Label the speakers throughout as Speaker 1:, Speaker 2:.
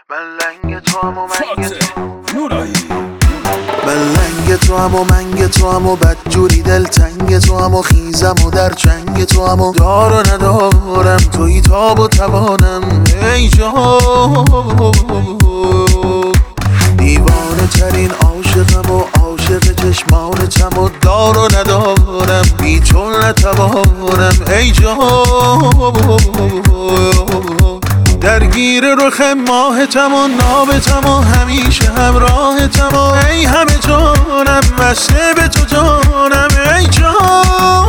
Speaker 1: من لنگ تو هم و منگ تو
Speaker 2: نورایی
Speaker 1: من لنگ تو هم و منگ تو هم و بدجوری دلتنگ تو هم و خیزم و در چنگ تو هم و دار و ندارم توی تاب و توانم ای جان دیوانه ترین عاشقم و عاشق چشمانتم و دار و ندارم بی تو نتوانم ای جان درگیر رخ ماهتم و نابتم و همیشه همراهتم و ای همه جانم مشته به تو جانم ای جان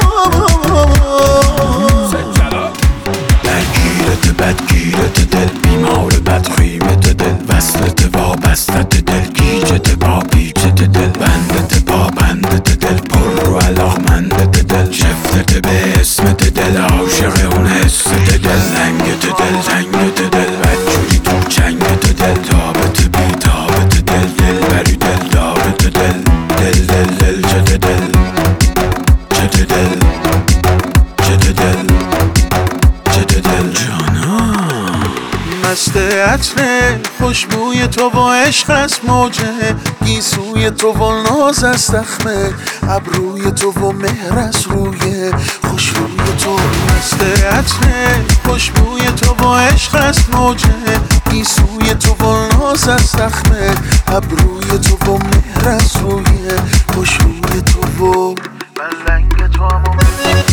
Speaker 2: درگیرت بدگیرت دل بیمار بدخیمت دل وصلت وابستت دل گیجت با پیچت دل بندت با بندت دل پر رو علاقمندت دل شفتت به اسمت دل عاشق اون حست دل لنگت دل زنگت دل بدجوری تو چنگت دل تابت بی تابت دل دل بری دل دارت دل دل دل دل چه دل چه دل چه دل چه دل جانم
Speaker 1: مست عطر خوشبوی تو و عشق است موجه گیسوی تو و ناز است دخمه ابروی تو و مهر است روی خوشروی تو مست عطر خوشبوی تو و عشق است موجه گیسوی تو و ناز است دخمه ابروی تو و مهر است روی خوشروی تو و من لنگ تو هم و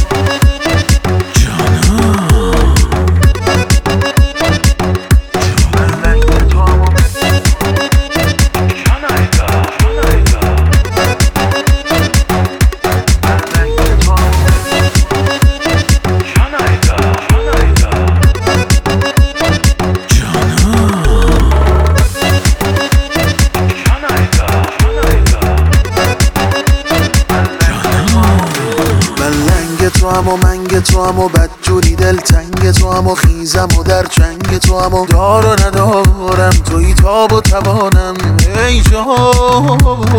Speaker 1: تو هم و منگ تو هم و بدجوری دلتنگ تو هم و خیزم و در چنگ تو هم و دار و ندارم توی تاب و توانم ای جان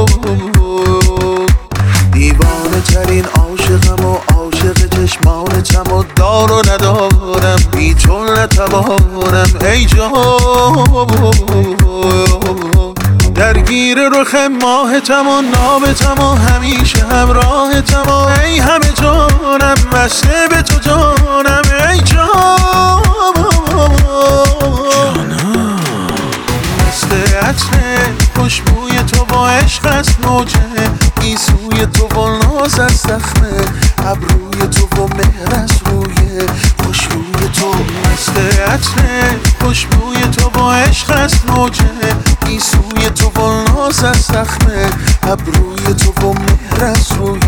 Speaker 1: دیوانه ترین عاشقم و عاشق چشمانتم و دار و ندارم بی تو نتوانم ای جان درگیر رخ ماهتم و نابتم و همیشه همراهتم و ای همه جانم مشته به تو جانم ای جان مست عطر خوشبوی تو و عشق است موجه گیسوی تو و ناز است دخمه ابروی تو و مهر است روی خوشروی تو مست عطر خوشبوی تو و عشق است موجه گیسوی تو و ناز است دخمه ابروی تو و مهر است روی